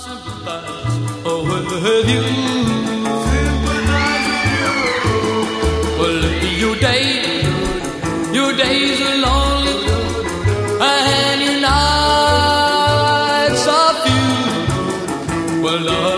sympathize with you. Well, your days are lonely, and your nights are few. Well,